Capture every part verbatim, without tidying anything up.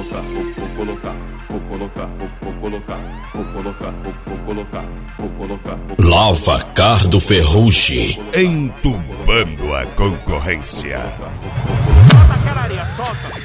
colocar, vou colocar, vou colocar, vou colocar, vou colocar, vou colocar, vou colocar. Lava Cardo Ferrucci, entubando a concorrência. Solta aquela areia, solta.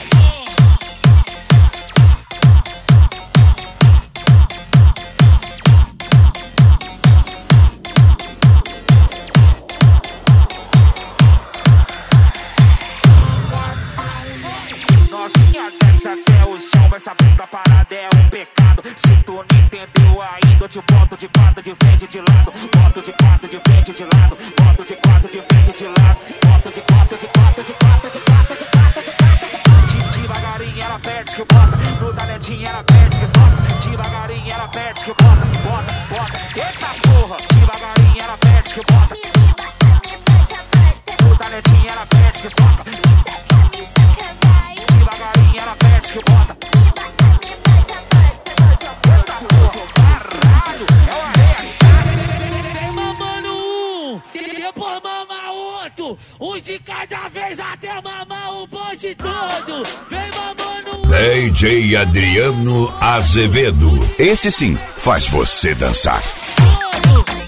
Novinha desce até o chão, vai sabendo a parada é um pecado. Se tu não entendeu ainda, eu te boto de quatro de frente de lado. Boto de quatro de frente de lado. Boto de quatro de frente de lado. Boto de quatro, de quatro, de quatro, de quatro, de quatro, de quatro. Devagarinho ela perde que bota. No talentinho ela perde que solta. Devagarinho ela perde que bota. Bota, bota. Eita porra. Devagarinho ela perde que bota. No talentinho ela perde que solta. Devagarinho ela perde que bota. Eita porra. Caralho. É o Alex. Vem mamando um e depois mama outro. Um de cada vez até mamar o bonde todo. Vem mamando um. D J Adriano Azevedo. Esse sim faz você dançar. Todo.